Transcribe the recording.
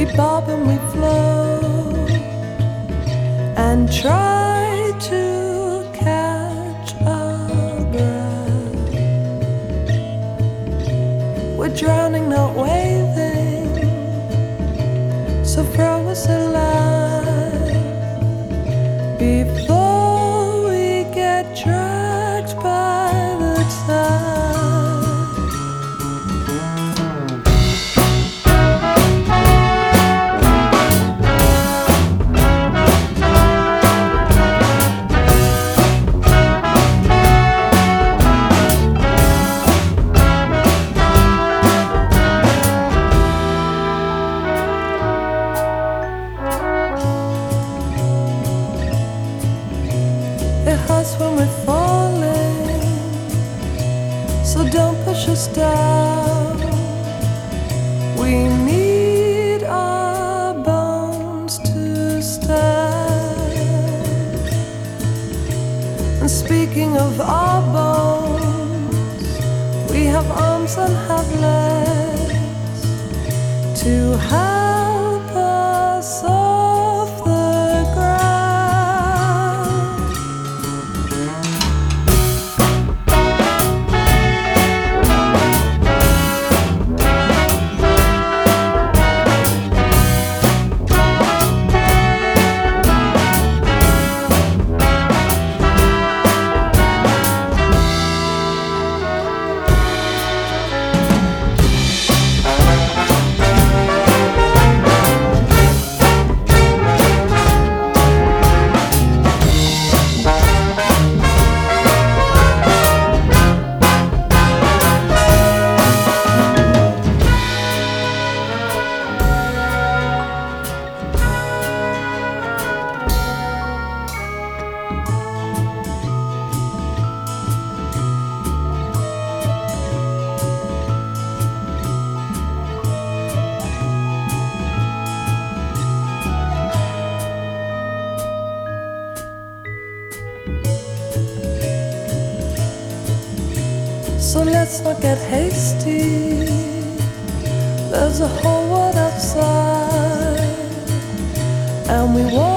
bob and we float and try to catch our breath. We're drowning, not waving, so throw us a line before we get dragged by the tide. It hurts when we're falling, so don't push us down. We need our bones to stand. And speaking of our bones, we have arms and have legs to help us off the ground. So let's not get hasty. There's a whole world outside, and we won't